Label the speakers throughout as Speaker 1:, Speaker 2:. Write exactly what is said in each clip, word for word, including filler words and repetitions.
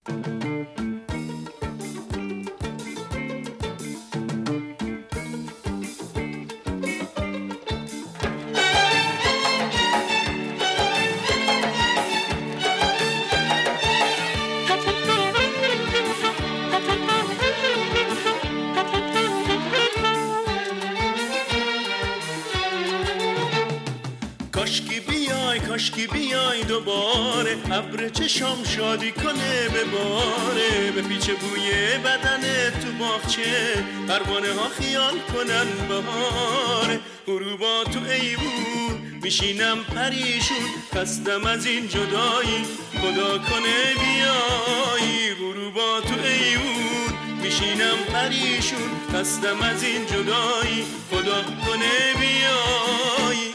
Speaker 1: کاشکی بیای کاشکی بیای دوباره، ابر چشام شادی کنه بباره، به پیچ بوی بدن تو باغچه، پروانه ها خیال کنن بهاره. غروبا تو ایوون میشینم پریشون، خستم از این جدایی خدا کنه بیایی. غروبا تو ایوون میشینم پریشون، خستم از این جدایی خدا کنه بیایی.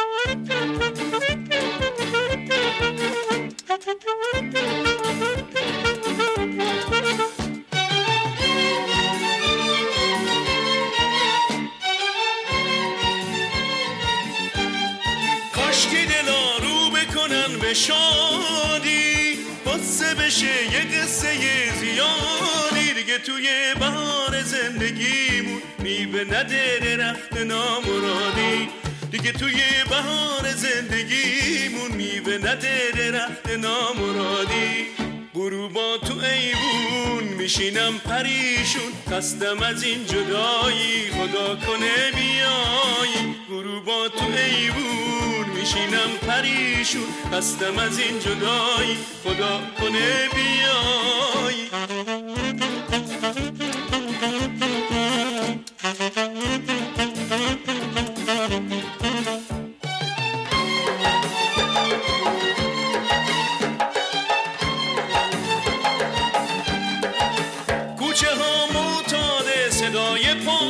Speaker 1: کاشکی دلا رو بکنن به شادی، قصه بشه یه قصه زیادی. دیگه توی بهار زندگیمون میوه نده درخت نامرادی، دیگه توی بهار زندگیمون میوه نده درخت نامرادی. غروبا تو ایوون میشینم پریشون، خستم از این جدایی خدا کنه بیایی. غروبا تو ایوون میشینم پریشون، خستم از این جدایی خدا کنه بیایی. کوچه ها معتاد صدای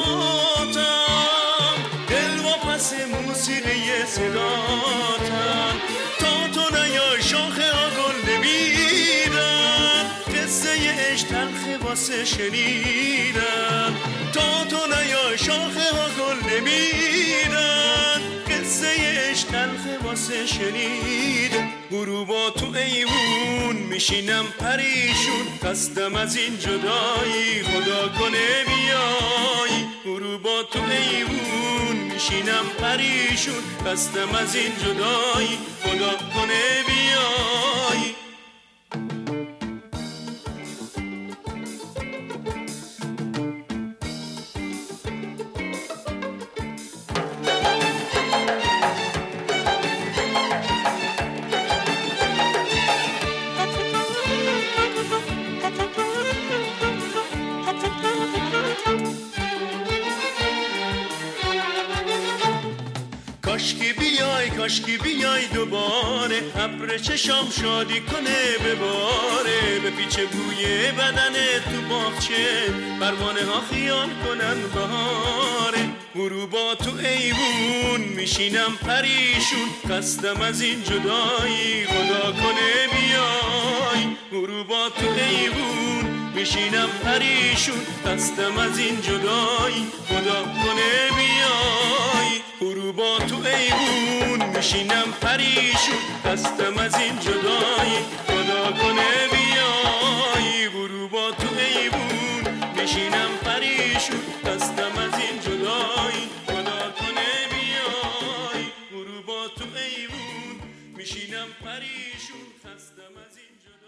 Speaker 1: پاتم، دل و پس موسیقی صداتم. تا تو نیا شاخه ها گل نمیدن، قصه عشق تلخ واسه شنیدن. تا تو نیا شاخه ها گل نمیدن، قصه عشق تلخ واسه شنیدن. غروبا تو ایوون میشینم پریشون، خستم از این جدایی خدا کنه بیایی. غروبا تو ایوون میشینم پریشون، خستم از این جدایی خدا کنه بیایی. کاشکی بیای کاشکی بیای دوباره، ابر چشام شادی کنه بباره، به پیچ بوی بدن تو باغچه، پروانه ها خیال کنن بهاره. غروبا تو ایوون میشینم پریشون، خستم از این جدایی خدا کنه بیای. غروبا تو ایوون میشینم پریشون، خستم از این جدایی خدا کنه بیای. غروبا تو ایوون میشینم پریشون، خستم از این جدایی خدا کنه بیای. غروبا تو ایوون میشینم پریشون، خستم از این جدایی خدا کنه بیای. غروبا تو ایوون میشینم پریشون، خستم از این جدایی.